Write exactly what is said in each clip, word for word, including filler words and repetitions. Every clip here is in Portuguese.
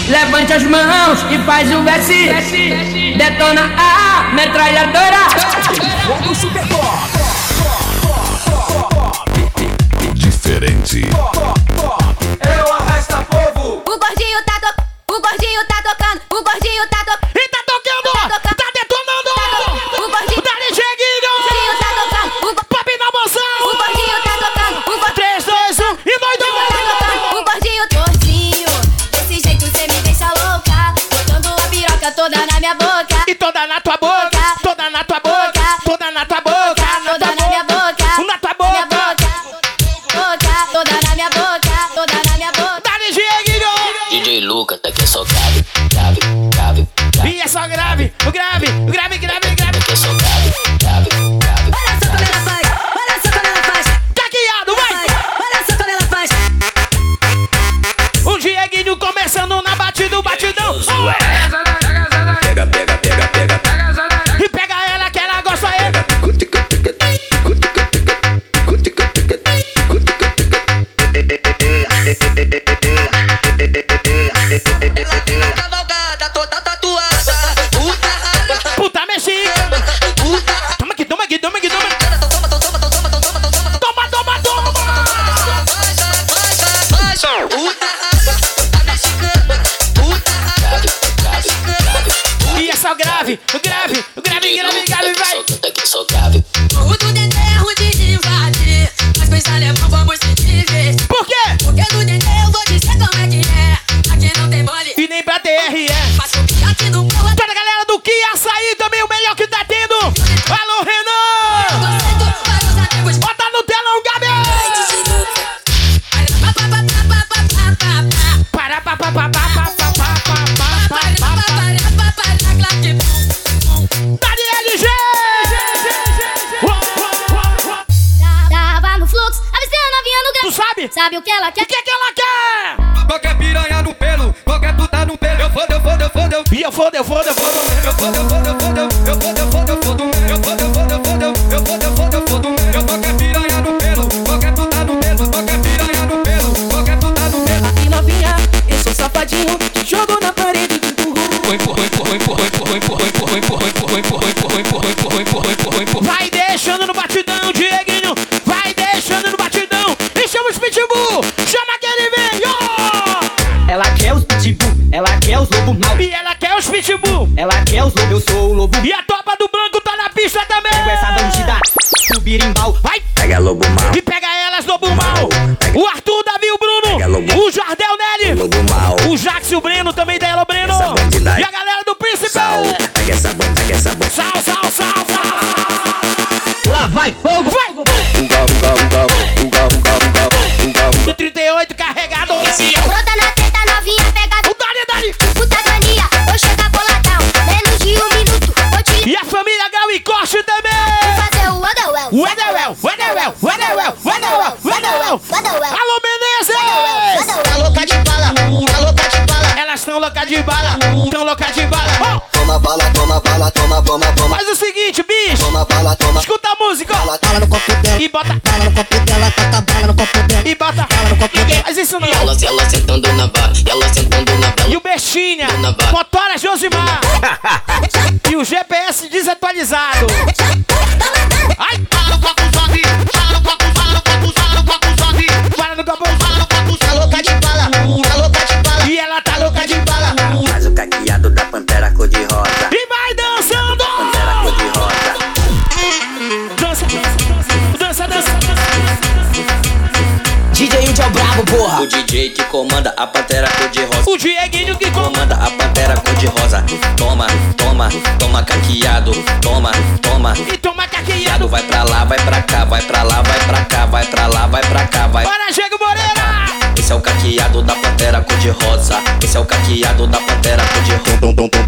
Levante as mãos e faz o S. Detona a metralhadora. Fogo Super Pop. Diferente. Eu arrasta povo. O gordinho tá tocando, o gordinho tá tocando, o gordinho tá tocando. E tá tocando, Tá tocando. tá detonando. Tá tocando. O gordinho, Dá lixeguinho. o gordinho tá tocando. O go- Pop na moção. o gordinho tá tocando. O gordinho três, dois, um e doidão. tá tocando. O gordinho gordinho. Desse jeito cê me deixa louca. Botando a piroca toda na minha boca. E toda na tua boca, toda na tua boca, toda na tua boca, Toda na minha boca. na tua Minha boca. boca. Boca. Toda na minha boca. Toda na minha boca. Dá lixeguinho. D J Lucas, daqui é só grave, grave, grave, grave. E é só grave, o grave, o grave, grave, grave. Daqui é só grave, grave, grave. Olha só como ela faz, olha só como ela faz, Caqueado, vai! olha só como ela faz. O Dieguinho começando na batida, o batidão. Pega, pega, pega, pega. E pega ela que ela gosta aí. Cavalgada toda tatuada. Puta mexicana. Toma aqui, toma aqui, toma aqui, toma. Toma, toma, toma. E é só grave, o grave, o grave, grave, grave, vai. Daqui é só grave. O do Nenê é ruim de invadir, mas pensa alemão vamos se divertir. Por quê? Porque do Nenê eu vou dizer como é que é. Aqui não tem mole, E nem pra T R é. faço o que aqui no morro. Toda a galera do que açaí também, o melhor que tá tendo. Alô, Renan. Conceito para os amigos. Bota no telão, Gabi. Para, pa, pa, pa, pa, pa, pa, pa, pa, pa, pa, pa. Daniel G. Tava no fluxo, avistei a novinha no Tu grau. sabe? Sabe o que ela O quer? que que ela quer? Qualquer piranha no pelo, qualquer puta no pelo. Eu fodo, eu fodo, eu fodo, eu E eu foda, eu foda, eu foda. Eu fodo, eu fodo, eu fodo, eu fodo, eu fodo, eu fodo. Eu fodo, eu fodo, eu fodo, eu fodo, eu fodo, eu fodo. Eu qualquer piranha no pelo, qualquer puta no pelo. Qualquer piranha no pelo, qualquer puta no pelo. E novinha, eu sou safadinho. Te jogo na parede e te empurro. Vai deixando no batidão, Dieguinho. Vai deixando no batidão. E chama os pitbull. Chama que ele vem. Oh! Ela quer os pitbull, ela quer os lobo mal. E ela quer os pitbull. Ela quer os lobo, eu sou o lobo. E a tropa do branco tá na pista também. Pego essa bandida, o birimbau. Vai. Pega lobo mal. E pega elas, lobo mal. O Arthur, Davi, o Bruno. O Jardel Nelly. Lobo mal. O Jax e o Breno também da Elo Breno. Essa bandidagem. E a galera do Príncipe. Sal. Pega essa banda, pega essa banda. Sal, sal, sal, sal. Lá vai fogo, Vai. Uga, uga, uga, uga, uga, uga, uga, uga. Do trinta e oito carregado. Brota na teta, novinha pega. O Dali, Dali. Puta mania, vou chegar boladão. Menos de um minuto, vou te E a família Gal e Corte também. fazer o Wonderwell. Wonderwell, Wonderwell, Wonderwell, Wonderwell, Wonderwell. Wonderwell. Alô, Menezes. Tá louca de bala, tá louca de bala. Elas estão loucas de bala, estão loucas de bala. Oh, Toma bala, toma bala, toma, toma, toma. faz o seguinte, bicho. Toma bala, toma. Escuta a música. ó. Bala no copo dela, E bota, bala no copo dela, taca bala no copo dela. e bota. Bala no copo dela. Mas isso não. Ela, ela sentando na barra, ela sentando na E bela. o Bestinha, motora Josimar. E o G P S desatualizado. Ai, para no copo, Tá louca de bala, tá louca de bala. e ela tá louca de bala. Faz o caqueado da pantera cor-de-rosa. E vai dançando. Pantera cor-de-rosa. Dança, dança, dança. D J Índio é o brabo, porra. O D J que comanda a pantera cor-de-rosa. O Dieguinho que comanda. Comanda a pantera cor-de-rosa. Toma, toma, toma caqueado. Toma, toma. E toma caqueado. Caqueado vai pra lá, vai pra cá, vai pra lá, vai pra cá, vai pra lá, vai pra cá, vai. Bora, Diego Moreira. Esse é o caqueado da pantera cor-de-rosa. Esse é o caqueado da pantera cor-de-rosa. Dum, dum,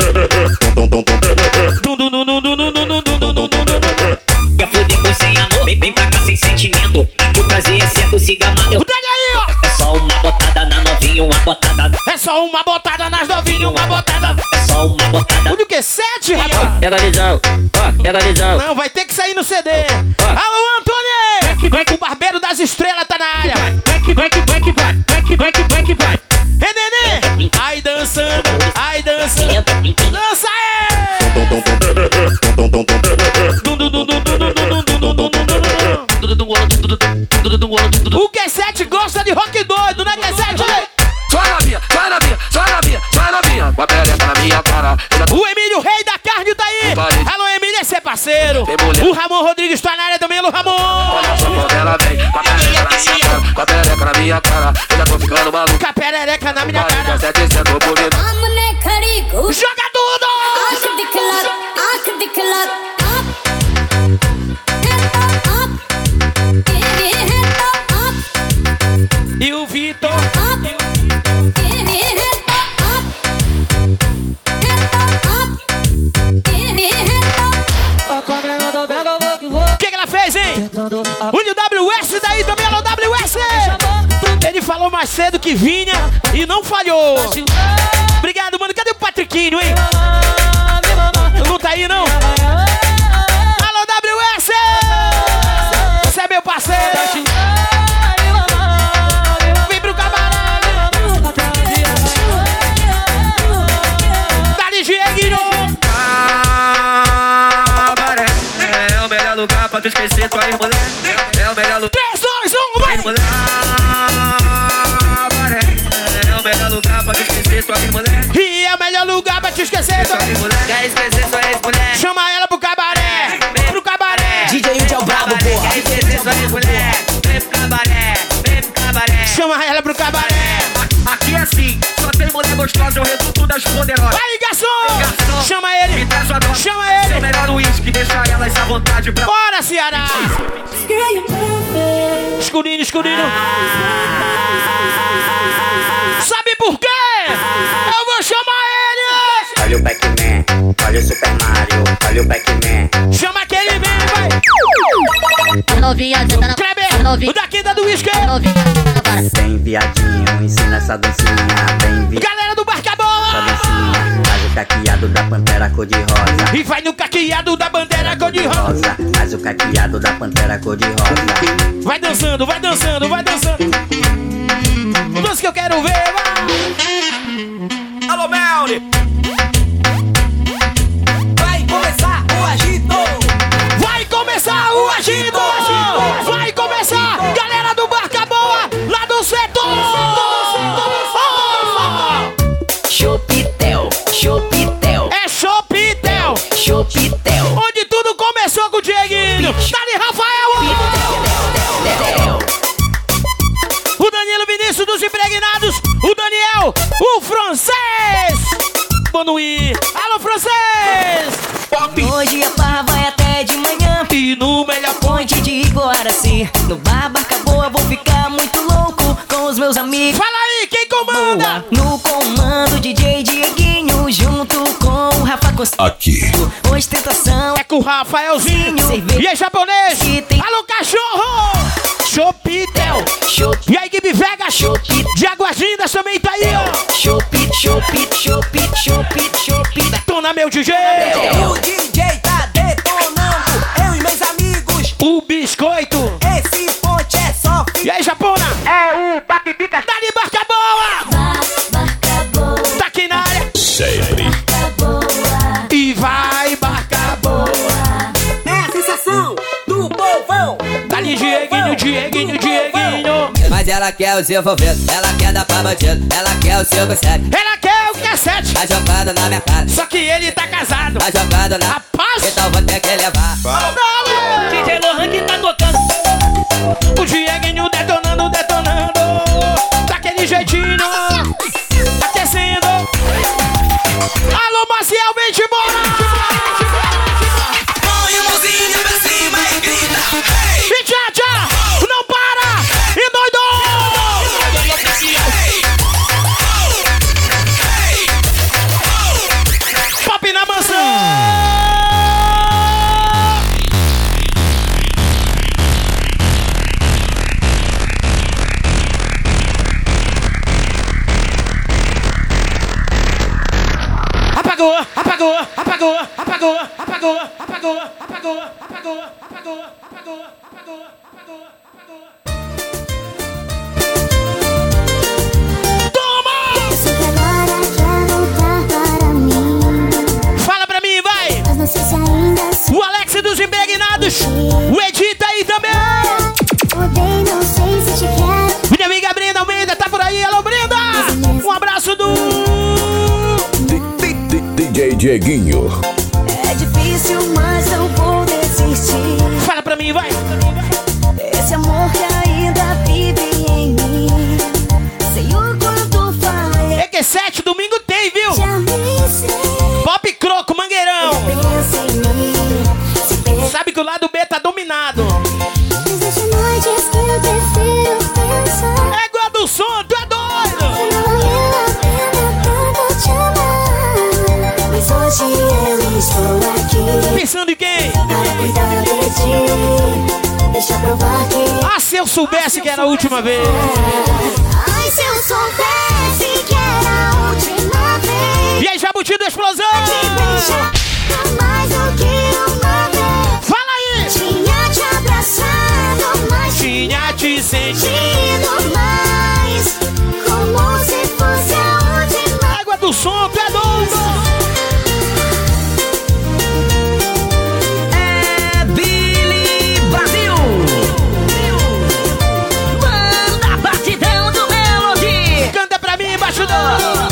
dum, dum, dum, dum, dum, dum, dum, dum, dum. Quer foder com sem amor, vem, vem pra cá sem sentimento. O prazer é certo, siga mano. Pega aí, ó. É só uma botada na novinha, uma botada. É só uma botada nas novinhas, uma botada. É só uma botada. O que? Sete, rapaz? Pega visão, ó, pega visão. Não, vai ter que sair no C D. Alô, Antônio! O barbeiro das estrelas tá na área. Vai que vai que vai que vai, vai que vai que vai que vai. É Nenê! Ai, dançando. só novinha, só novinha. Com a perereca na minha cara. O Emílio, o rei da carne, tá aí. Alô, Emílio, esse é parceiro. O Ramon Rodrigues tá na área também, alô, Ramon. Olha só quando ela vem, com a perereca na minha cara. Com a perereca na minha cara. Eu já tô ficando maluco. Com a perereca na minha cara. Joga tudo! E o Vitor. O que, que ela fez, hein? O W S daí também, alô W S! Ele falou mais cedo que vinha e não falhou. Obrigado, mano. Cadê o Patriquinho, hein? Não tá aí, não? Alô W S! Você é meu parceiro! Vem pro cabaré! Dali, Dieguinho! Cabaré é o melhor lugar pra tu esquecer tua mulher. É o melhor lugar. três, dois, um, vai! Cabaré é o melhor lugar pra tu esquecer tua mulher. E é o melhor lugar pra te esquecer. Tua mulher. Quer esquecer sua ex-mulher? Chama ela pro cabaré! Pro cabaré! D J Udi é o brabo, porra. Quer esquecer sua ex-mulher? Vem pro cabaré, vem pro cabaré. Chama ela pro cabaré! Aqui é assim, só tem mulher gostosa, é o reduto das poderosas. Vai, garçom! Garçom, Chama ele! me traz sua dose. Chama Seu ele! melhor uísque, deixa elas à vontade pra... Bora, Ceará! Escurinho, escurinho! Sabe por quê? Eu vou chamar ele! Olha o Pac-Man, olha o Super Mario, olha o Pac-Man. Chama que ele vem, vai! Novinha, senta na Kleber, o daqui da do Whisky! novinha, senta na vara. Vem viadinho, ensina essa dancinha. Vem viadinho, Galera do Barca essa Boa! dancinha. Faz o caqueado da pantera cor-de-rosa. E vai no caqueado da bandeira cor-de-rosa! Rosa, faz o caqueado da pantera cor-de-rosa. Vai dançando, vai dançando, vai dançando! Dança que eu quero ver, vai! Alô, Melly! Vai começar o agito. Vai começar o agito! Vai começar! Galera do Barca Boa, lá do setor! Chopitel, Chopitel, É Chopitel! Chopitel. Onde tudo começou com o Dieguinho! Dali, Rafael! O Danilo Vinícius dos Impregnados! O Daniel! O francês! Bonuí! Alô, francês! Hoje a farra vai até de manhã. E no melhor ponte! Ponte de Guaraci. No bar Barca Boa vou ficar muito louco com os meus amigos. Fala aí, quem comanda? No comando D J Dieguinho junto com o Rafa Costa. Aqui. Ostentação É com o Rafaelzinho! Cerveja. E aí, japonês? Que tem- Alô, cachorro! Chopitel! Chop, E a equipe Vegas Chop. de Águas Lindas também tá aí, ó! chop, chop, chop, chop, chop. Detona, meu D J! O D J tá detonando, eu e meus amigos. O biscoito! Esse ponte é só E aí, Japona? é o bate-pica. Dali, Barca Boa! Barca boa, Tá aqui na área! Sempre. barca boa, E vai, Barca Boa! É a sensação do povão. Dali, Dieguinho, Dieguinho, Dieguinho! Mas ela quer o seu envolvido, ela quer dar pra bandido, ela quer o seu gostado. Ela quer o cassete! Tá jogando na minha cara, Só que ele tá casado! tá jogando na... Rapaz! Então vou ter que levar. D J Lohan que tá tocando! O Dieguinho detonando, detonando! Daquele jeitinho! Aquecendo! Alô, Maciel, vem de embora! Põe a mãozinha pra cima e grita. E tchá, tchá! Não para! E doido! Pop na maçã! Apagou, apagou, apagou, apagou, apagou, apagou, apagou, apagou, apagou, apagou, apagou, apagou, apagou. Toma! eu sei que agora quer voltar para mim, Fala pra mim, vai! mas não sei se ainda sou. O Alex dos Impregnados, o Edita aí também! Odeio, não sei se te quero. Minha amiga Brenda Almeida tá por aí, alô Brenda! Um abraço do Dieguinho. É difícil, mas não vou desistir. Fala pra mim, vai. Esse amor que ainda vive em mim. Sei o quanto falei. E Q sete, domingo tem, viu? Já me sei. Pop Croco, Mangueirão. Pensa em mim. Se pensa. Sabe que o lado B tá dominado. Existem noites que eu prefiro pensar. Égua do som, tu é doido. Não valeu a pena tanto te amar. Mas hoje eu estou aqui Pensando em quem? para cuidar de ti. Deixa eu provar que. Ah, se eu soubesse que era a última vez. Ai, se eu soubesse que era a última vez. E aí, Jabuti da Explosão? Te beijar mais do que uma vez. Fala aí! Tinha te abraçado mais. Tinha te sentido. Sentido mais. Como se fosse a última. Égua do som, tu é doido. É Billy Brasil. Manda batidão do Melody. Canta pra mim, embaixo do...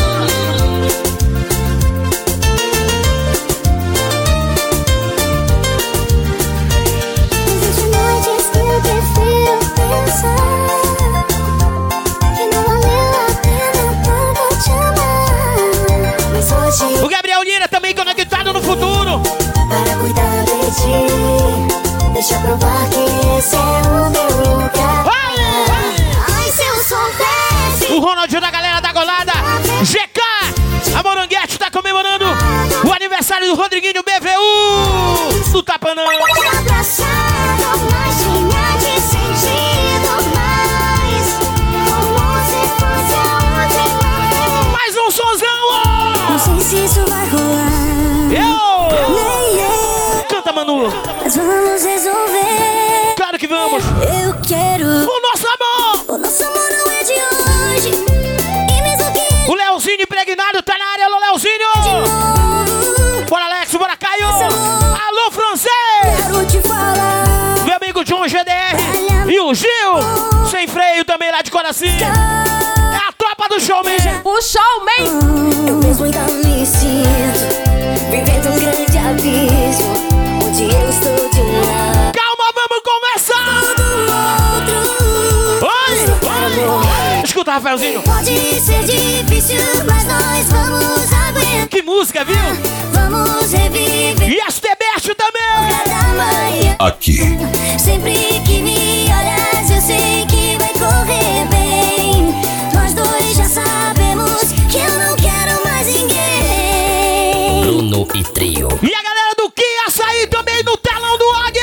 Existem noites que eu prefiro pensar. Que não valeu a pena tanto te amar. Mas hoje O Gabriel Lira também conectado no futuro. para cuidar de ti. Deixa eu provar que esse é o meu lugar. Ai, se eu soubesse. O Ronaldinho da galera da Golada. G K. A Moranguete tá comemorando o aniversário do Rodriguinho B V U. Do Tapanã. Te abraçado mais. Tinha te sentido mais. Como se fosse a última vez. Mais um sonzão. Não sei se isso vai rolar. Eu. Yeah, yeah. Canta, Manu. Mas vamos resolver. Claro que vamos. Eu quero. O nosso amor. O nosso amor não é de hoje. E mesmo que O Leozinho impregnado tá na área. Alô, Leozinho. Bora, Alex. Bora, Caio. Alô, francês. quero te falar. Meu amigo John G D R. E o Gil. Sem freio também lá de Coraci. É a tropa do showman. O showman. Eu mesmo ainda me sinto vivendo um grande abismo, onde eu estou de um lado Calma, vamos conversar. do outro. Oi. Amor, Escuta, Rafaelzinho. pode ser difícil, mas nós vamos aguentar. Que música, viu? Vamos reviver E as Tebeste também. cada manhã. Aqui. Sempre que me olhas, eu sei que vai correr bem. Nós dois já sabemos que eu não quero mais ninguém. Bruno e Trio. E a galera do Que Açaí também no telão do Águia.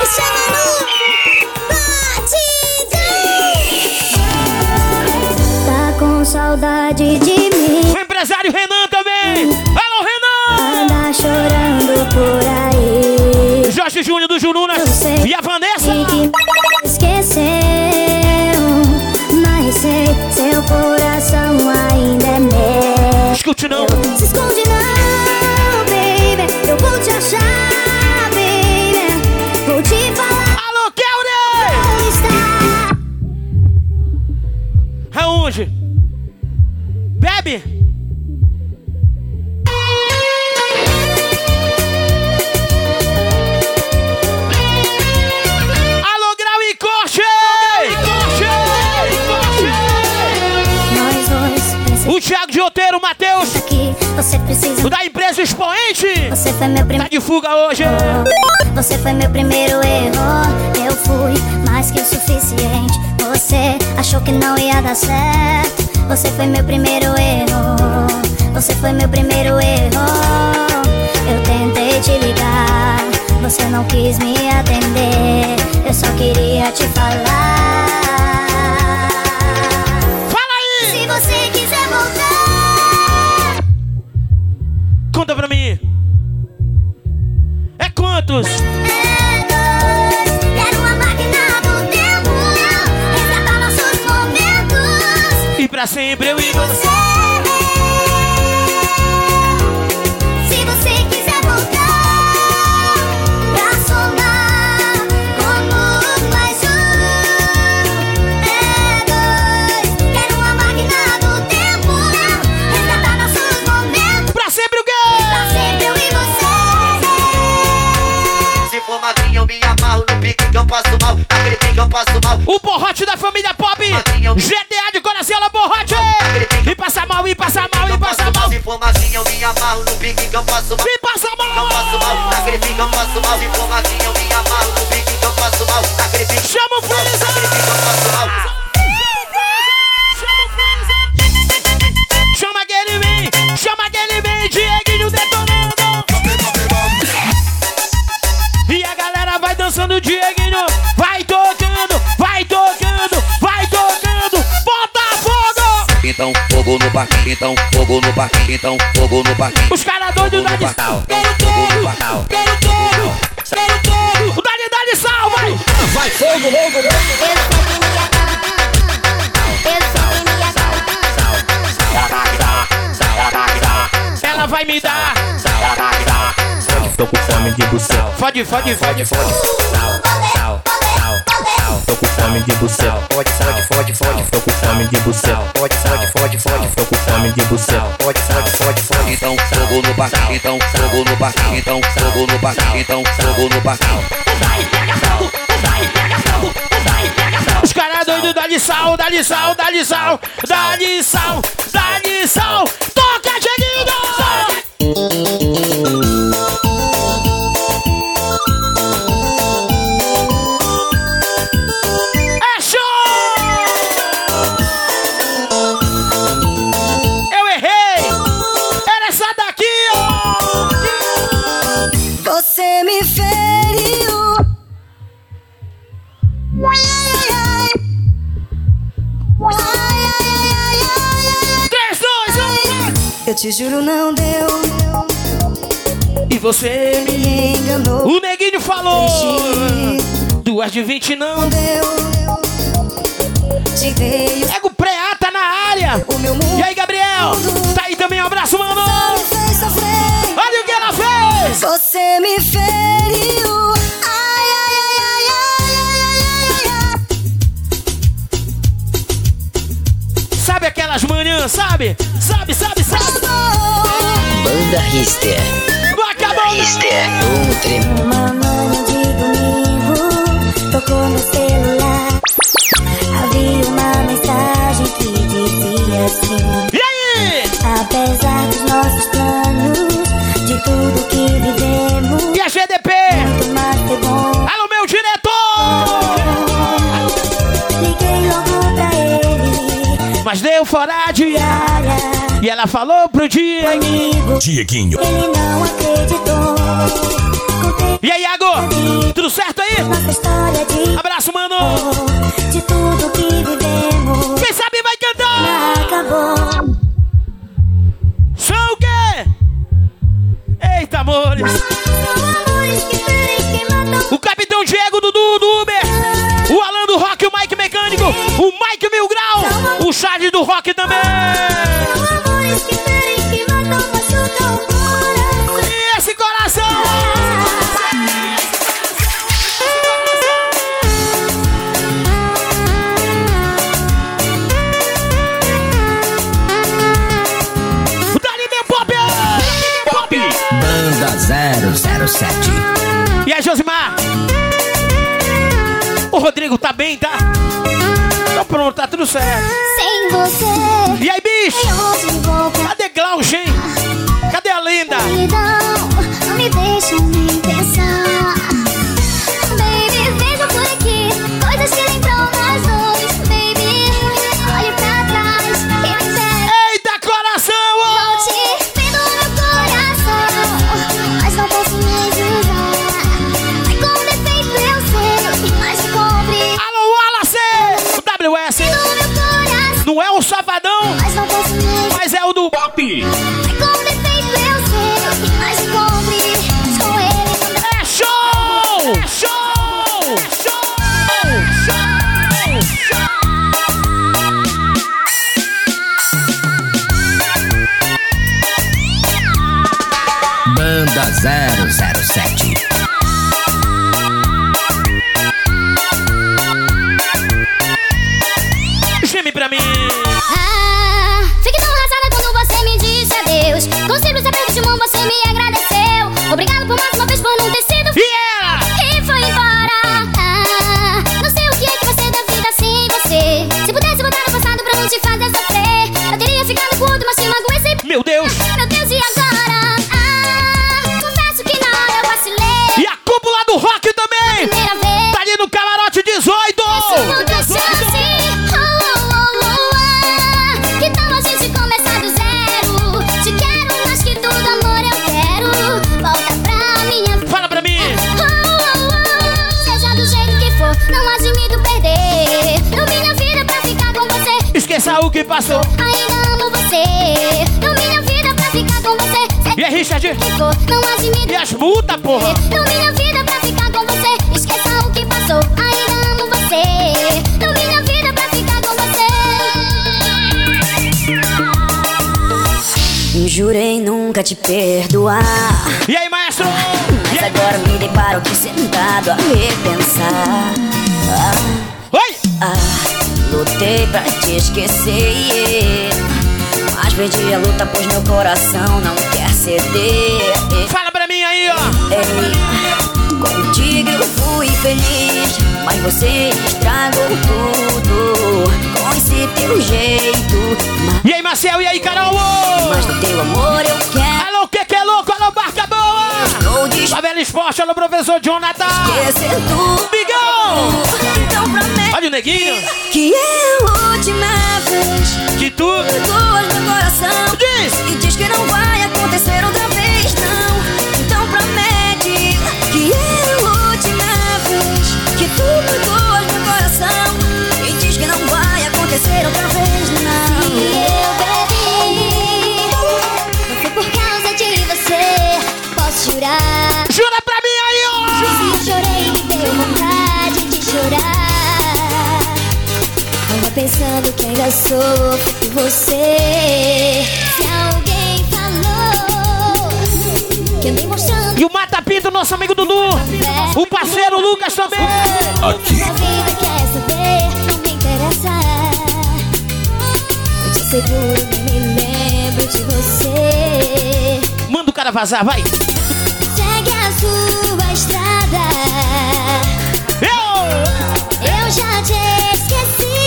Tá com saudade de mim. O empresário Renan também. Alô, Renan. Anda chorando por aí. Jorge Júnior do Jurunas. Eu sei E a Vanessa. que me esqueceu, mas sei, seu coração ainda é meu. Escute não. Se esconde não, baby. Eu vou te achar, baby. Vou te falar Alô, Kelly. onde está. Aonde? Bebe. Alô, Grau e Corte. Nós dois precisamos O Thiago de Oteiro, o Matheus. aqui. Você precisa. O da empresa Expoente. Você foi meu Tá primeiro. de fuga hoje. Você foi meu primeiro erro. Eu fui mais que o suficiente. Você achou que não ia dar certo. Você foi meu primeiro erro. Você foi meu primeiro erro. Eu tentei te ligar, você não quis me atender. Eu só queria te falar. Fala aí. Se você quiser voltar, Conta pra mim. É quantos? é dois. Quero uma máquina do tempo, resgatar nossos momentos. E pra sempre eu e você. Você, se você quiser voltar pra somar como mais um, é dois. Quero uma máquina do tempo, resgatar nossos momentos. Pra sempre o quê? Pra sempre eu passo mal, naquele pique eu passo mal. O Borrote da família Pop, G T A de coração, ela Borrote. E passa mal, e passa mal, e passa mal. Se for maquinha eu me amarro, no pique que eu passo mal. E passa mal, eu passo mal, naquele pique eu passo mal. Se for maquinha eu me amarro, no pique que eu passo mal. Naquele pique, chama o Freeza, naquele pique eu passo mal. Chama aquele vem, chama aquele vem, Dieguinho detonando. E a galera vai dançando, Dieguinho. Vai tocando, vai tocando, vai tocando. Bota fogo! Então fogo no parque, então fogo no parque, então fogo no parque. Os caras doidos da de sal. Quero todo, quero todo, quero todo. O Dali Dali Sal, vai! Vai fogo, fogo, fogo. Ela vai me dar. Tô com fome de buceta. Fode, fode, fode, fode. Tô com fome de buceta. Fode, fode, fode, fode. Tô com fome de buceta. Fode, fode, fode, fode. Tô com fome de buceta. Fode, fode, fode, fode. Então fogo no parque, então fogo no parque, então fogo no parque, então fogo no parque. Os caras doidos, dá de sal, dá de sal, dá de sal, dá de sal, dá de sal. Toca, Dieguinho! É show! Eu errei! Era essa daqui, ó! Você me feriu. Três, dois, um. Eu te juro, não deu. E você me... Me enganou. O Neguinho falou. Duas de vinte não. Não deu. Te veio. Ego Preata na área. O meu mundo. E aí, Gabriel? Tá aí também, um abraço, mano. Me fez sofrer. Olha o que ela fez. Você me feriu. Ai, ai, ai, ai, ai, ai, ai, ai. Sabe aquelas manhãs, sabe? Sabe, sabe, sabe? Banda Rister. Não acabou. Rister. Um trem. Uma manhã de domingo, tocou no celular. Havia uma mensagem que dizia assim: E aí? apesar dos nossos planos, de tudo que vivemos, E a G D P? muito mais foi bom. Alô, meu diretor! Liguei logo pra ele, Mas deu fora de ar. área, E ela falou pro Dieguinho. Dieguinho. ele não acreditou. Contei E aí, Iago? Tudo certo aí? nossa história de Abraço, mano. de tudo que vivemos. Quem sabe vai cantar. Acabou. São o quê? Eita, amores. Amores que ferem, que matam. O Capitão Diego, Dudu do Uber. O Alan do Rock, o Mike Mecânico. O Mike Mil Grau. O Charles do Rock também. Amores que ferem, que matam, machucam o coração. E esse coração. Dali, meu pop. Pop. Banda zero zero sete. E aí, Josimar? O Rodrigo tá bem, tá? Então pronto, tá tudo certo. Sem você, E aí, bicho? onde vou pra Cadê Glaucio, hein? Cadê a lenda? solidão? Não me deixa nem pensar. Baby, veja por aqui coisas que lembram nós dois. Baby, olhe pra trás e me pede. Eita, coração! Volte vendo meu coração, mas não posso me ajudar. Ai, com defeito eu sei, mas me compre. Alô, Wallace! O W S No meu coração, não é o Safadão, mas não posso me ajudar. mas é o do Pop. Ai, com defeito eu sei, mas me compre. Mas com ele não dá. É show! É show! É show! Show! Show! Banda zero zero sete. Geme pra mim! Ah, fiquei tão arrasada quando você me disse adeus. Com simples aperto de mão você me agradeceu. Obrigado por mais uma vez por não ter sido E ela? e foi embora. Ah, que passou. Ainda amo você. Dou minha vida pra ficar com você. E aí, Richard? Não admito. E as multas, porra? Dou minha vida pra ficar com você. Esqueça o que passou. Ainda amo você. Dou minha vida pra ficar com você. Jurei nunca te perdoar. E aí, maestro? Mas agora me deparo aqui sentado a repensar. Ah, Oi! Ah, lutei pra te esquecer, mas perdi a luta pois meu coração não quer ceder. Fala pra mim aí, ó. Ei, contigo eu fui feliz, mas você estragou tudo com esse teu jeito. E aí, Marcel? E aí, Carol? Mas no teu amor eu quero. Alô, que que é louco? Alô, Barca Boa! Favela Esporte, alô, professor Jonathan! Esquecer tudo. Bigão! Então promete. Olha o neguinho! Que é a última vez que tu perdoas meu coração. Diz! E diz que não vai acontecer outra vez, não. Então promete que é a última vez que tu perdoas meu coração. E diz que não vai acontecer outra vez, não. Se eu bebi, não foi por causa de você. Posso jurar? Jura pra mim aí, ó! Se eu chorei, me deu vontade de chorar. Tava pensando que ainda sofro por você. Se alguém falou que andei mostrando. E o Mata Pinto, nosso amigo Dudu. O parceiro Lucas também. Aqui. A vida quer saber, não me interessa. Eu te asseguro, nem me lembro de você. Manda o cara vazar, vai. Segue a sua estrada. Eu, eu já te esqueci.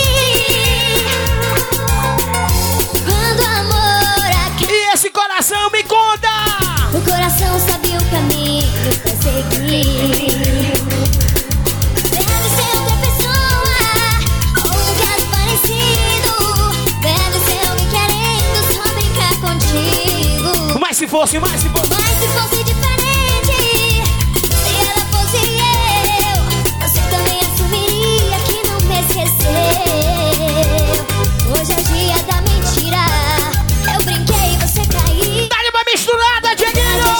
Quando o amor aqui. E esse coração me conta. O coração sabe o caminho pra seguir. Deve ser outra pessoa ou um caso parecido. Deve ser alguém querendo só brincar contigo. Mas se fosse, mas se fosse. Mas se fosse diferente, se ela fosse eu, você também assumiria que não me esqueceu. Hoje é o dia da mentira. Eu brinquei, você caiu. Dá-lhe uma misturada, Dieguinho!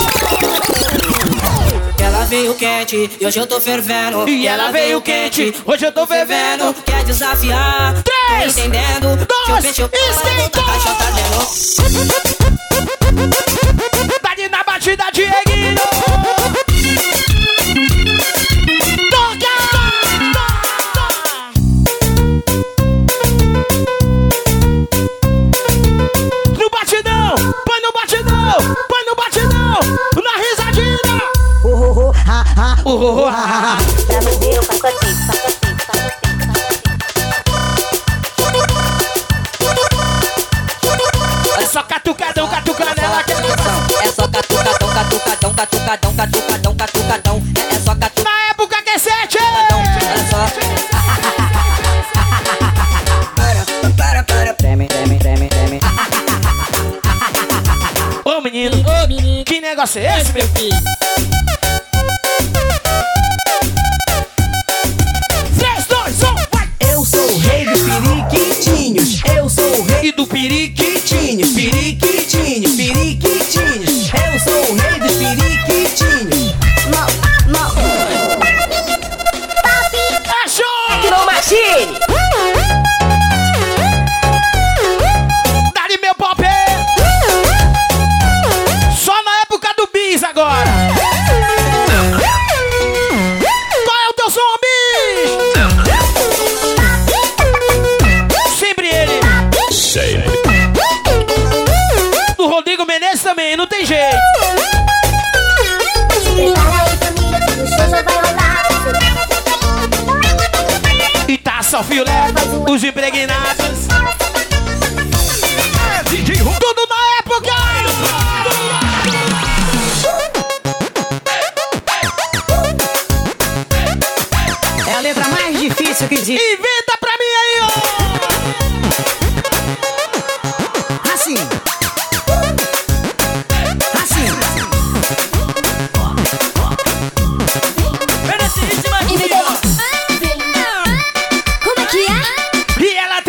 Ela veio quente e hoje eu tô fervendo. E ela veio quente, hoje eu tô fervendo. Quer desafiar? Três, tá entendendo? dois, esquentou! Dá-lhe na batida, Dieguinho! Toca! No batidão! Põe no batidão! Põe no batidão! Na risadinha! Oh, oh, oh, ha, ha. Oh, oh, oh, ha, ha. Pra não ver, eu faço assim, faço assim, faço assim, É só catucadão, catucadão, ela quer. É só catucadão, catucadão, catucadão, catucadão, catucadão. É, é só catucadão. Na época que é sete! É só. Para, para, para. Treme, treme, treme, treme. Ô menino, ô menino, que negócio é esse, meu filho? três, dois, um, vai! Eu sou o rei dos periquitinhos. Eu sou o rei do periquitinhos, periquitinhos, periquitinhos. Eu sou o rei dos periquitinhos. Mal, mal. Papi. Achou! Machine. Dá-lhe meu pop! Só na época do bis agora! Qual é o teu som, bis? Sempre ele! Sempre. Do Rodrigo Menezes também, não tem jeito! E tá só filé, os impregnados. Tudo na época! É a letra mais difícil que existe. Inventa pra mim aí, ó! Assim. Assim. Como é que é? E ela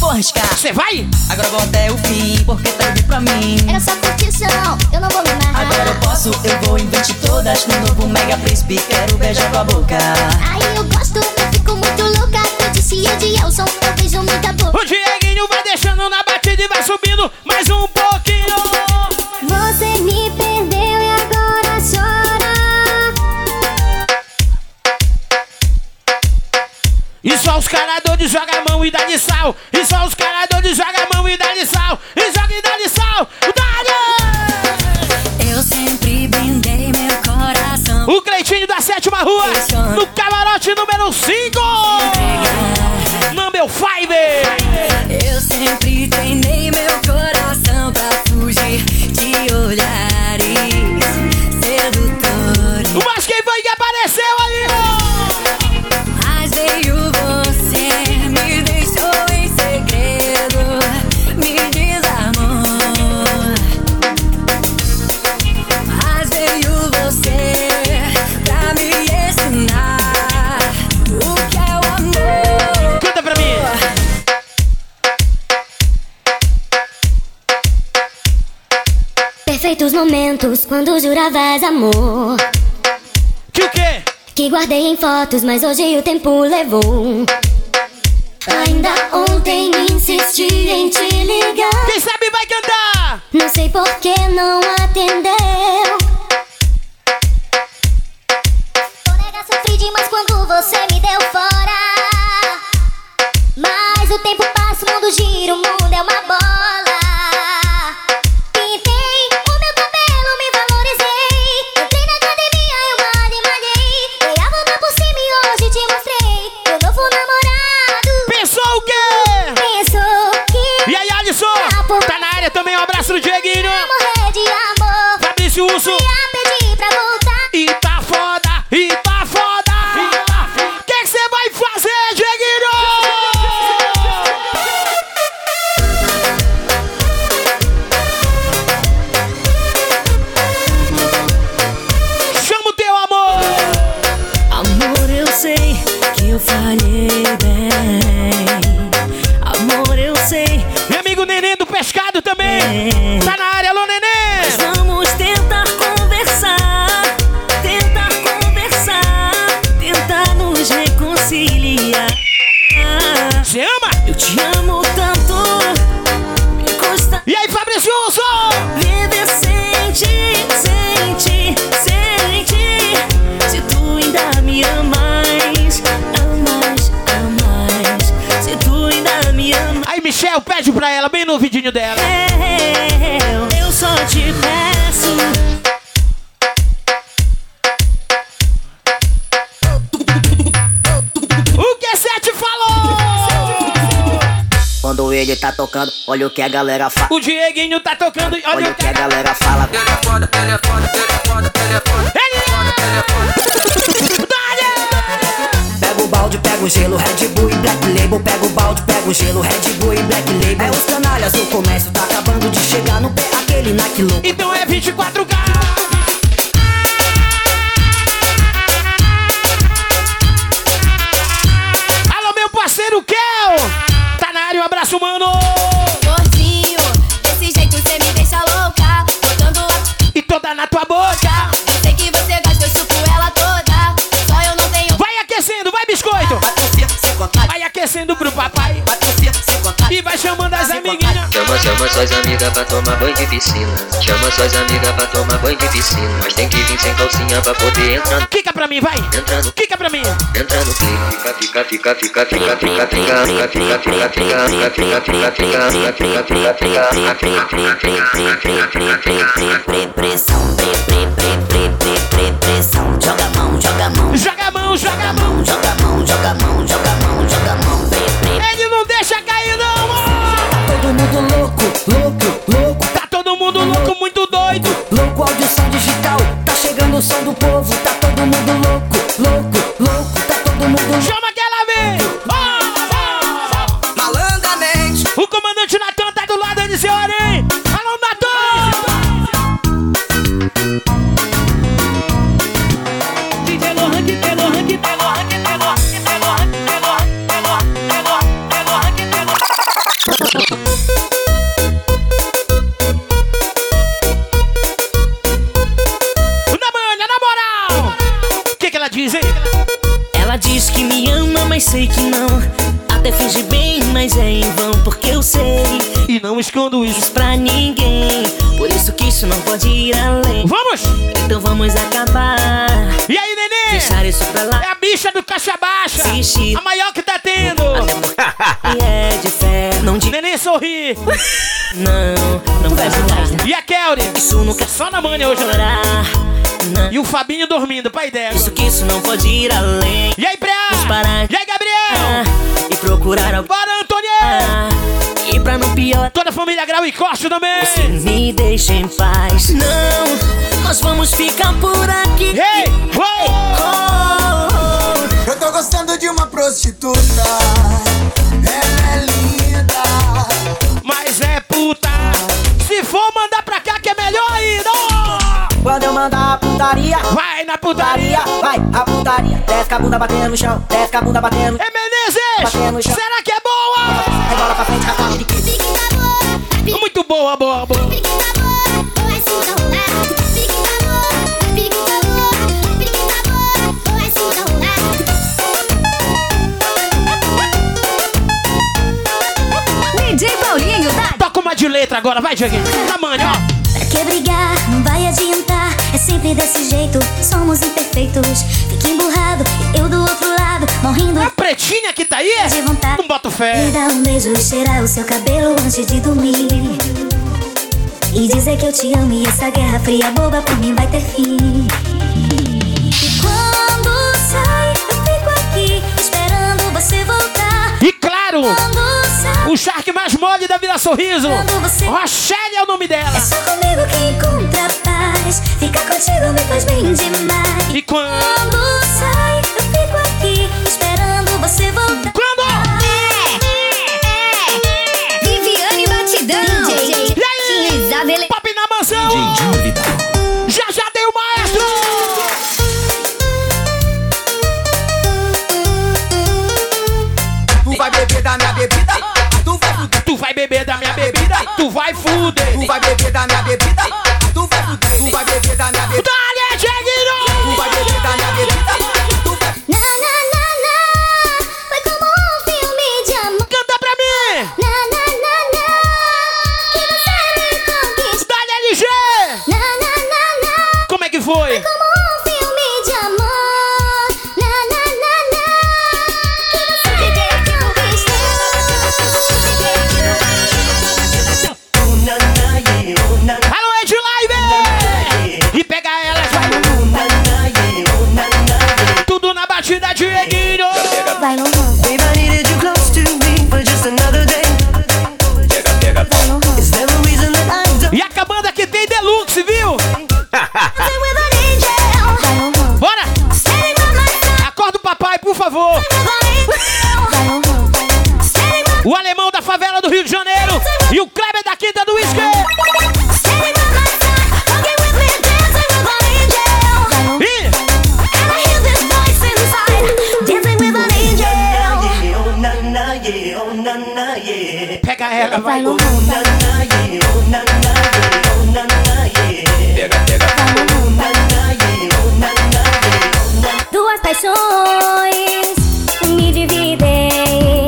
for arriscar. Você vai? Agora vou até o fim, porque tá livre pra mim. Era só curtição, eu não vou me amarrar. Agora eu posso, eu vou investir todas no novo Mega Príncipe. Quero beijar tua boca. Aí eu gosto, eu fico muito louca. Eu disse Edilson, eu beijo muita boca. O Dieguinho vai deixando na batida e vai subindo mais um pouquinho. Você me perdeu e agora chora. E só os caradores joga a mão e dá de sal. E só os caradores joga a mão e dá de sal. E joga e dá de sal. Dá-lhe! Eu sempre brindei meu coração. O Cleitinho da sétima rua, no camarote número cinco. Number five. Eu sempre treinei meu coração pra fugir de olhares sedutores. Mas quem foi que apareceu aí, ó? Mas veio você, me deixou em segredo, me desarmou. Mas veio você pra me ensinar o que é o amor. Canta pra mim. Perfeitos momentos quando juravas amor. Que o quê? Que guardei em fotos, mas hoje o tempo levou. Ainda ontem insisti em te ligar. Quem sabe vai cantar. Não sei por que não atendeu. Vou negar, sofri demais quando você me deu fora. Mas o tempo passa, o mundo gira, o mundo é uma bola. Pintei o meu cabelo, me valorizei. Entrei na academia, eu malhei, malhei. Dei a volta por cima e hoje te mostrei meu novo namorado. Pensou o quê? Pensou que... E aí, Alisson? Tá na área também, um abraço no Dieguinho. Morrer de amor. Fabrício Urso. Ia pedir pra voltar. E tá foda, e tá foda. O que você vai fazer, Dieguinho? Chama o teu amor. Amor, eu sei que eu falhei bem. Amor, eu sei. Meu amigo Neném do Pescado também. Tá na área, alô, Neném. Mas vamos tentar conversar. Tentar conversar. Tentar nos reconciliar. Você ama? Eu te amo tanto. Me custa. E aí, Fabrício Urso? Viver sente, sente, sente. Se tu ainda me amas, amas, amas. Se tu ainda me amas. Aí, Michel, pede pra ela, bem no vidinho dela. Eu, eu só te peço. O Q sete falou! Quando ele tá tocando, olha o que a galera fala. O Dieguinho tá tocando, olha, Olha o que a galera fala. Ele é foda, ele é foda, ele é foda, ele é foda. Ele é Pega o balde, pega o gelo, Red Bull e Black Label. Pega o balde, pega o gelo, Red Bull e Black Label. É os canalhas, o comércio tá acabando de chegar no pé, aquele naquilo. Então é vinte e quatro K. Alô, meu parceiro Kel. Tá na área, um abraço, mano. Gordinho, desse jeito cê me deixa louca. Botando a... E toda na tua boca. Eu sei que você gosta, eu chupo ela toda. Só eu não tenho... Vai aquecendo, vai biscoito. Vai aquecendo pro papai. E vai chamando as amiguinhas. Chama, chama suas amigas pra tomar banho de piscina. Chama suas amigas pra tomar banho de piscina. Mas tem que vir sem calcinha pra poder entrar. Quica pra mim, vai. Entra no, Quica pra mim. entra no clima. Fica, fica, fica, fica, fica, fica, fica, fica, fica, fica, fica, fica, fica, fica, fica, Pressão, pre, pre, pre, pre, pre, pre, pressão. Joga a mão, joga a mão. Joga a mão, joga a mão. Joga a mão, joga a mão, joga a mão, joga a mão. Pre, pre. Ele não deixa cair, não. Todo mundo louco, louco, louco. Tá todo mundo louco, muito doido. Louco, audição digital. Tá chegando o som do povo. Tá todo mundo louco, louco, louco. Tá todo mundo louco. Chama aquela vez. Oh, Malandamente. oh. O comandante Natan tá do lado de seu Arém. Alô, Natan. Até fingi bem, mas é em vão, porque eu sei. E não escondo isso pra ninguém. Por isso que isso não pode ir além. Vamos! Então vamos acabar. E aí, neném? Deixar isso pra lá. É a bicha do caixa baixa. Assistir. A maior que tá tendo. E é de fé. Não de... Neném sorri. Não, não vai mais. E a Kelly? Isso nunca só na manhã hoje. Não. E o Fabinho dormindo, pai dela. Isso que isso não pode ir além. E aí, Preá? Parar. E aí, Gabriel? E procurar alguém. Bora, Antônio! E pra não piorar. Toda a família Grau e Costa também. Você me deixa em paz. Não, nós vamos ficar por aqui. Hey! Oh! Oh, oh. Eu tô gostando de uma prostituta. Ela é linda, mas é puta. Se for mandar pra cá que é melhor ainda. Oh! Quando eu mandar a putaria, vai na putaria, vai a putaria. Desce a bunda batendo no chão, desce a bunda batendo. É Menezes! Batendo no chão. Será que é boa? Rebola pra frente, rapaz de Pique da boa, pique muito boa, boa, boa. Pique da boa, ou é cinta rolar. Pique da boa, pique da boa, pique da boa, ou é cinta rolar. D J Paulinho, tá? Toca uma de letra agora, vai, Dieguinho. Tamanho, ó. Pra que brigar? Não vai adiantar. É sempre desse jeito, somos imperfeitos. Fica emburrado, eu do outro lado, morrendo. A pretinha que tá aí? De vontade. Não boto fé. Me dá um beijo e cheirar o seu cabelo antes de dormir. E dizer que eu te amo e essa guerra fria boba por mim vai ter fim. E quando sai, eu fico aqui esperando você voltar. E claro, sai, o Shark mais mole da Vila Sorriso. Rochelle é o nome dela. É só comigo que encontra paz. Ficar contigo me faz bem demais. E quando, quando sai, eu fico aqui esperando você voltar. Quando? É, é, é. Viviane Batidão. D J. E aí? Isabela. Pop na mansão. Já já dei o maestro. tu vai beber da minha bebida. Tu vai fuder. Tu vai beber da minha bebida. Tu vai fuder. Tu vai beber da minha bebida. Tu vai fuder. Tu vai beber da minha bebida. Dale, Dieguinho. Tu vai beber da minha bebida. Tu vai. Na, na, na, na. Foi como um filme de amor. Canta pra mim. Na, na, na, na. Que você me conquistou. Dale, L G. Na, na, na, na. Como é que foi? Foi como um filme de amor. Na, na, na, na. Que você me conquistou. Alô, Ed Live. E pega elas, vai. Tudo na batida, Dieguinho. Vai no ramo. Babe, I needed you close to me for just another day. Vai no ramo. Is there a reason that I don't? E a cabanda que tem Deluxe, viu? Vai no ramo. Bora. Acorda o papai, por favor. Vai no ramo. O alemão da favela do Rio de Janeiro e o Kleber da Quinta do Whisky. Pega ela, vai. Vai no ramo. Pega, pega. Duas paixões me dividem.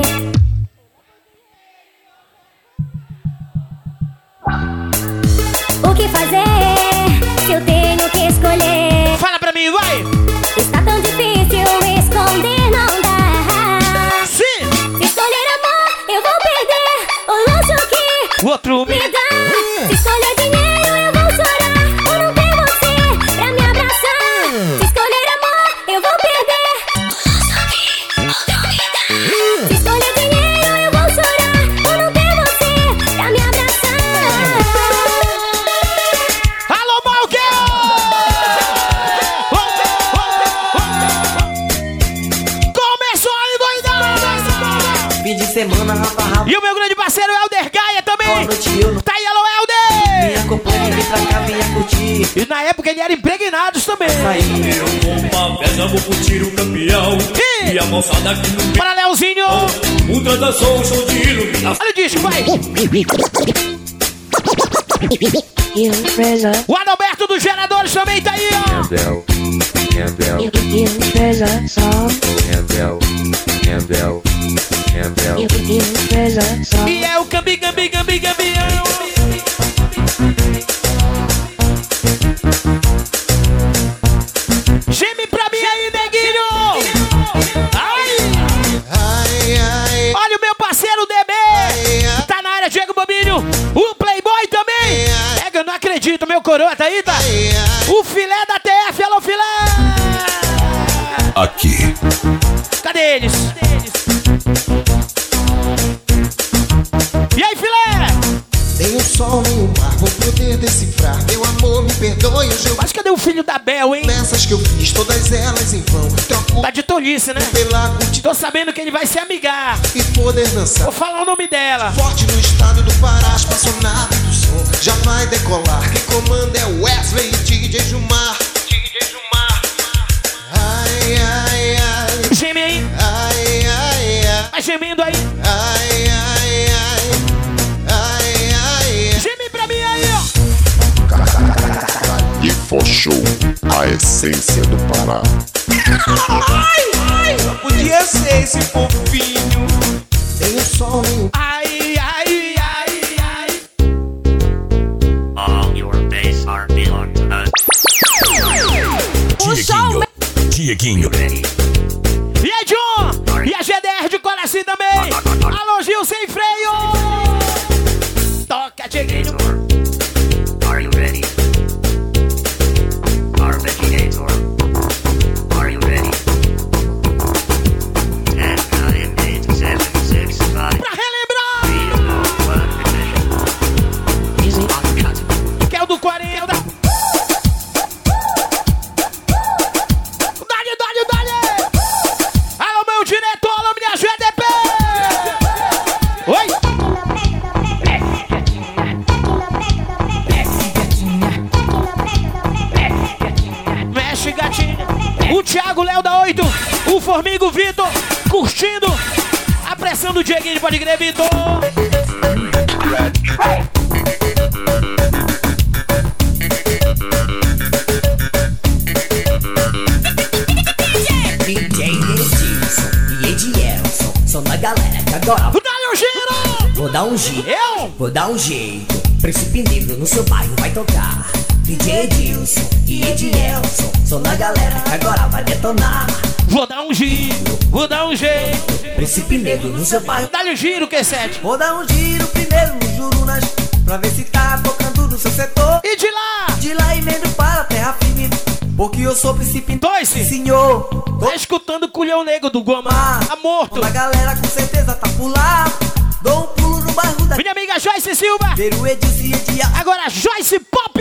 O que fazer se eu tenho que escolher? Fala pra mim, vai. Está tão difícil esconder, não dá. Sim. Se escolher amor, eu vou perder o luxo que O outro me me dá. Se escolher dinheiro, eu vou chorar por não ter você pra me abraçar. Se escolher amor, eu vou perder o luxo que o teu me dá. Se escolher dinheiro, eu vou chorar por não ter você pra me abraçar. Alô, Malguel! Começou a endoidar! Fim de semana, rapa, rapa. E o meu grande parceiro Helder Gaia também! Boa noite, eu não. Tá aí, alô, Helder! Me acompanha, vem pra cá, venha curtir. E na época ele era impregnados também! Aí. Eu vou pra festa, vou curtir o campeão. E, E a moçada aqui no para Leozinho! Ultra dançou um show de iluminação. Olha o disco, vai! O Adalberto dos Geradores também tá aí, ó! Handel, Handel, Handel, Handel, Handel, E é o Gambi, Gambi, Gambi, Gambião. Geme pra mim aí, neguinho. Ai. Olha o meu parceiro D B. Tá na área, Diego Bobinho. O Playboy também. Pega, eu não acredito, meu coroa tá aí, tá? O filé da T F, alô filé. Aqui. Cadê eles? E aí, filé? Nem o sol, nem o mar vão poder decifrar. Meu amor, me perdoe, hoje eu... Mas cadê o filho da Bel, hein? Nessas que eu fiz, todas elas em vão. Troco tá de tolice, né? Pela curti... Tô sabendo que ele vai se amigar e poder dançar. Vou falar o nome dela. Forte no estado do Pará, espaçonave do som. Já vai decolar. Quem comanda é o Wesley e D J Jumar. D J Jumar. Ai, ai, ai. Geme aí. Ai, ai, ai. Vai gemendo aí. Ai, ai, ai. Ai, ai. Geme pra mim aí, ó. Califo Show, a essência do Pará. Ai, ai. Só podia ser esse fofinho. Nem o sol, nem o... Ai, ai, ai, ai. All your days are belong to us. Dieguinho, Dieguinho. E aí, John? E a G D R de Coraci também. Alô, Gil sem freio. Toca, Dieguinho. Are you ready? Arpeggiator. Are you ready? ten, nine, eight, seven, six, five. Pra relembrar. Que é o do quarenta. Dale, dale, dale. Alô, meu diretor, alô, minha G D P. Oi. Mexe, gatinha. O Thiago Léo da oito. O Formigo Vitor. Curtindo. A pressão do Dieguinho, pode crer, Vitor. D J Edilson e Edielson são da galera que agora Vou dar um giro! Vou dar um giro, eu? Vou dar um jeito. Príncipe Negro no seu bairro vai tocar. D J Edilson e Edielson são da galera que agora vai detonar. Vou dar um giro, vou dar um jeito. Príncipe Negro no seu bairro. Dá-lhe um giro, Q sete. Vou dar um giro primeiro no Jurunas, pra ver se tá tocando no seu setor. E de lá? De lá emendo para a terra firme, porque eu sou príncipe dois, senhor. Tô tá escutando o culhão negro do Goma. Tá morto. A galera com certeza tá por lá. Dou um pulo no bairro da minha amiga Joyce Silva. Ver o Edilson e Ediel. Agora Joyce Pop.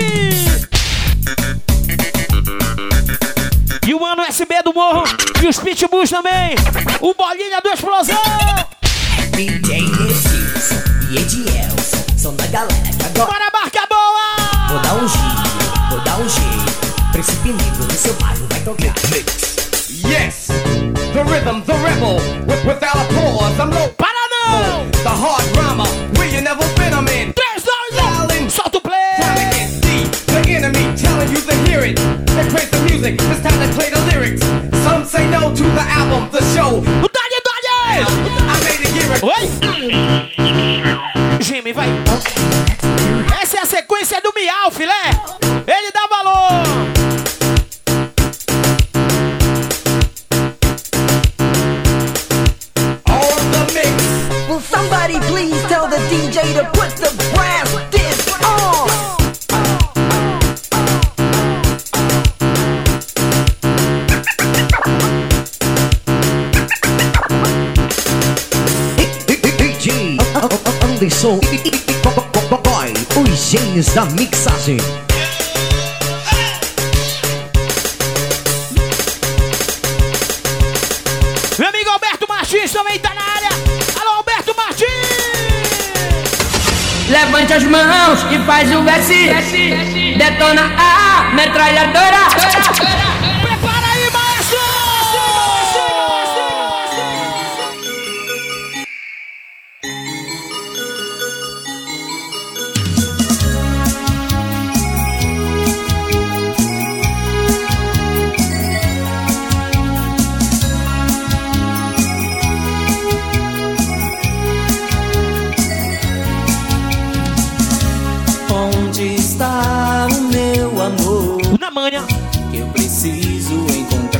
E o Mano S B do Morro. E os Pitbulls também. O Bolinha do Explosão. D J Edilson e Edielson são da galera que agora. Bora, barca boa. Vou dar um giro, vou dar um jeito. Príncipe Negro no seu bairro vai tocar. Yes, the rhythm, the rebel, with, without a pause, I'm low. Para não! The hard drama, where you never been, I'm in. três, dois, um, solta o play! Time to get deep, the enemy telling you to hear it. They praise the music, it's time to play the lyrics. Some say no to the album, the show. Dale, dale! I made it hear it. Oi! Jimmy, vai! Essa é a sequência do Miau, filé! Ele dá valor! Will somebody please tell the D J to put the brass disc on? D J Anderson Boy, os gênios da mixagem. Meu amigo Alberto Martins também tá na área. Alô, Alberto Martins! Levante as mãos e faz o verse. Detona a metralhadora. Prepara aí, maestro!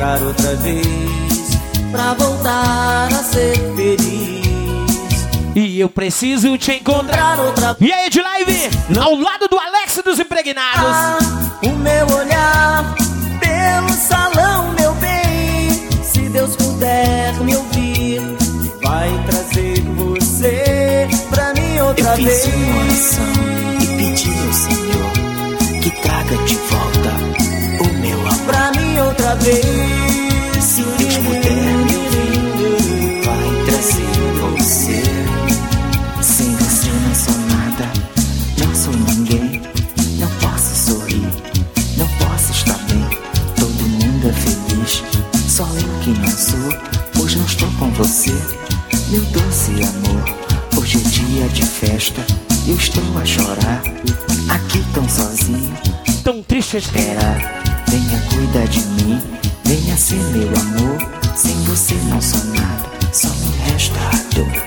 encontrar outra vez, pra voltar a ser feliz. E eu preciso te encontrar outra vez. E aí, de live, ao lado do Alex dos Impregnados. Ah, o meu olhar pelo salão, meu bem, se Deus puder me ouvir, vai trazer você pra mim outra eu vez. Eu fiz uma oração e pedi ao Senhor que traga de volta o meu amor. Pra mim outra vez, se Deus puder me ouvir, vai trazer você. Sem você não sou nada, não sou ninguém, não posso sorrir, não posso estar bem. Todo mundo é feliz, só eu que não sou, pois não estou com você. Meu doce amor, hoje é dia de festa, eu estou a chorar, aqui tão sozinho, tão triste. Espera, venha cuidar de mim, venha ser meu amor. Sem você não sou nada, só me resta a dor.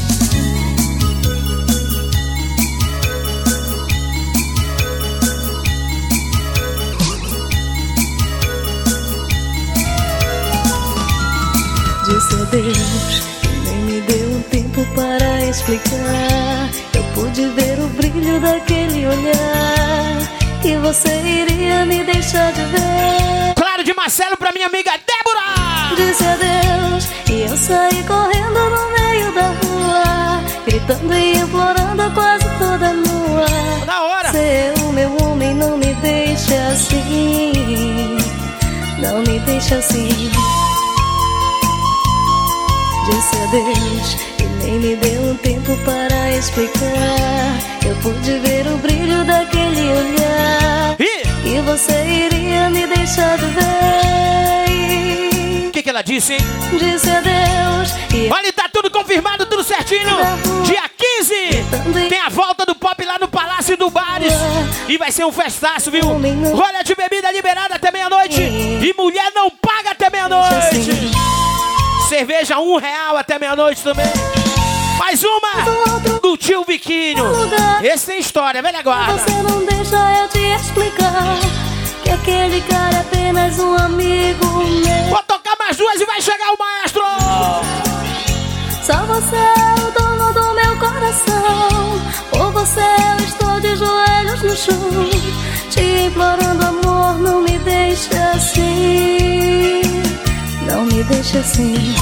Disse a Deus que nem me deu um tempo para explicar. Eu pude ver o brilho daquele olhar, que você iria me deixar de ver. Claro de Marcelo pra minha amiga Débora. Disse a Deus e eu saí correndo no meio da rua, gritando e implorando quase toda nua. Na hora. Ser o meu homem, não me deixa assim, não me deixa assim. Disse a Deus e nem me deu um tempo para explicar. Eu pude ver o brilho daquele olhar, e? que você iria me deixar de ver. O que, que ela disse, hein? Disse a Deus e... Olha, tá tudo confirmado, tudo certinho. Dia quinze tem a volta do Pop lá no Palácio do Bares. E vai ser um festaço, viu? Rolha de bebida liberada até meia-noite. E mulher não paga até meia-noite. Cerveja um real até meia-noite também. Mais uma do tio Viquinho. Esse tem história, velha guarda. Você não deixa eu te explicar que aquele cara é apenas um amigo meu. Vou tocar mais duas e vai chegar o maestro. Só você é o dono do meu coração. Por você eu estou de joelhos no chão, te implorando amor, não me deixe assim, não me deixe assim.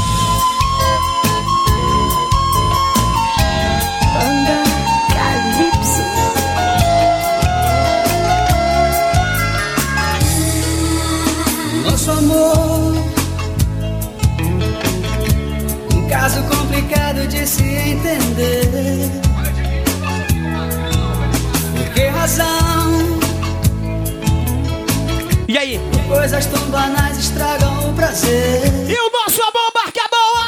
Banda Calypso. Nosso amor, um caso complicado de se entender. Por que razão? E aí? Coisas tão banais estragam o prazer. E o nosso amor marca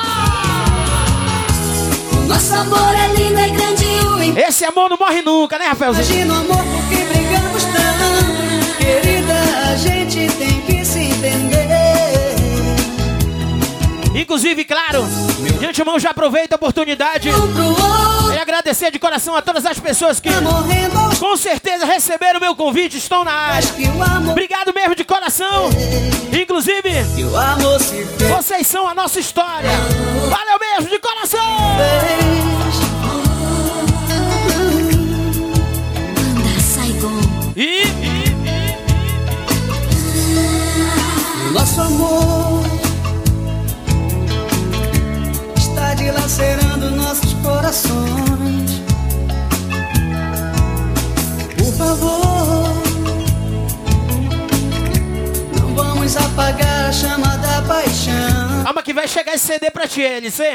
boa! O nosso amor é lindo, é grande e único. Esse amor não morre nunca, né, Rafaelzinho? Imagina o amor porque brigamos tanto. Querida, a gente tem que se entender. Inclusive, claro, de antemão já aproveito a oportunidade e agradecer de coração a todas as pessoas que com certeza receberam o meu convite, estão na área. Obrigado mesmo de coração. Inclusive, vocês são a nossa história. Valeu mesmo de coração. E, e, e nosso amor está dilacerando nossos corações. Por favor, não vamos apagar a chama da paixão. Calma que vai chegar esse C D pra ti, L C.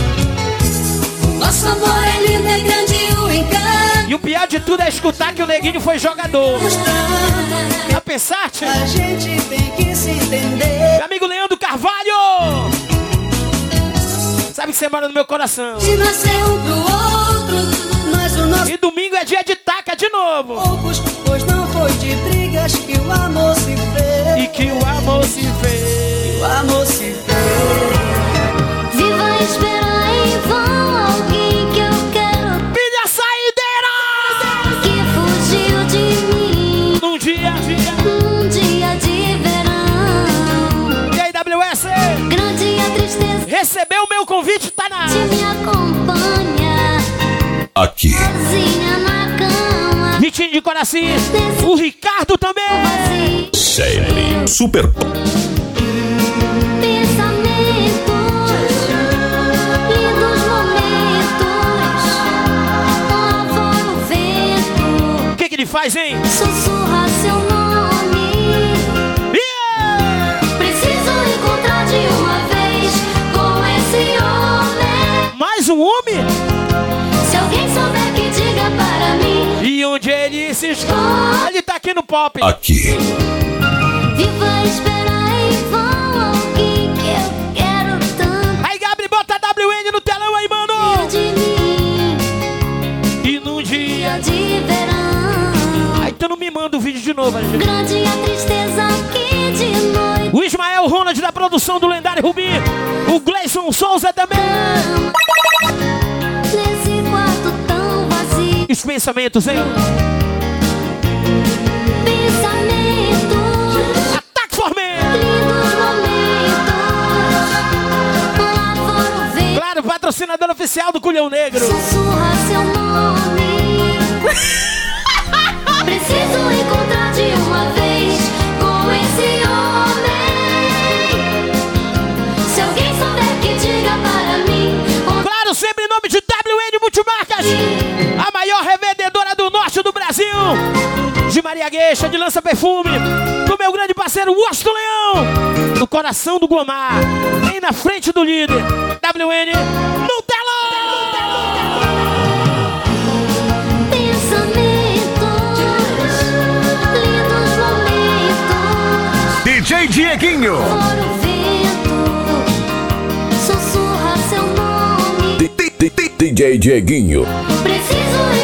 Nosso amor é lindo, é grande e o encanto. E o pior de tudo é escutar que o Neguinho foi jogador. A pensar, tio? A gente tem que se entender. Meu amigo Leandro Carvalho, sabe que você mora no meu coração. De nascer um pro outro, mas o nosso... E domingo é dia de taca de novo. Poucos, pois não foi de brigas que o amor se fez. E que o amor se fez. Que o amor se fez. Viva esperar em vão alguém que eu quero. Filha saideira! Que fugiu de mim num dia, dia. num dia de verão. E aí, Aqui. Sozinha na cama. Vitinho de coração. O Ricardo também. Sempre. Super. Pensamentos, lindos momentos. Lá fora o vento. O que que ele faz, hein? Sussurra seu nome. Yeah! Preciso encontrar de uma vez com esse homem. Mais um homem? Se alguém souber que diga para mim. E onde ele se esconde? Ele tá aqui no pop. Aqui. Viva esperar em vão alguém que eu quero tanto. Aí, Gabriel, bota a W N no telão aí, mano. De mim. E num dia de verão. Aí tu não me manda o vídeo de novo, gente. Grande a tristeza aqui de noite. O Ismael Ronald da produção do lendário Rubi. O Gleison Souza também. Nesse quarto tão vazio. Os pensamentos, hein? Pensamentos. Ataque Formen. Lindos momentos. Lá fora o vento. Claro, patrocinador oficial do Culhão Negro. Sussurra seu nome. Preciso encontrar de uma vez com esse homem. Se alguém souber que diga para mim. Claro, sempre em nome de W N Multimarcas, a maior revendedora do norte do Brasil. De Maria Gueixa, de Lança Perfume. Do meu grande parceiro Osso do Leão. No coração do Guamar. Bem na frente do líder. W N no telão. D J Dieguinho. Fora o vento. Sussurra seu nome. D J Dieguinho. Preciso